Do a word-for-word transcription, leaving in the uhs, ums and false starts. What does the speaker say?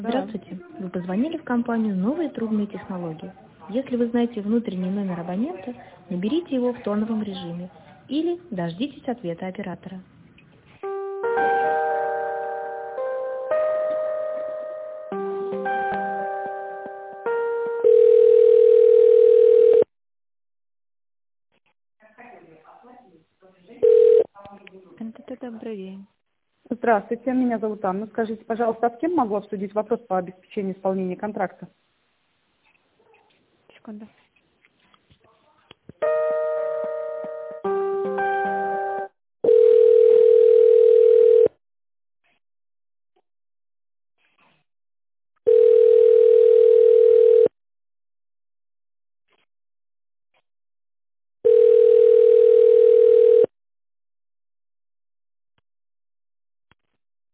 Да. Здравствуйте. Вы позвонили в компанию «Новые трубные технологии». Если вы знаете внутренний номер абонента, наберите его в тоновом режиме или дождитесь ответа оператора. НТТ, добрый день. Здравствуйте, меня зовут Анна. Скажите, пожалуйста, а с кем могу обсудить вопрос по обеспечению исполнения контракта? Секунду.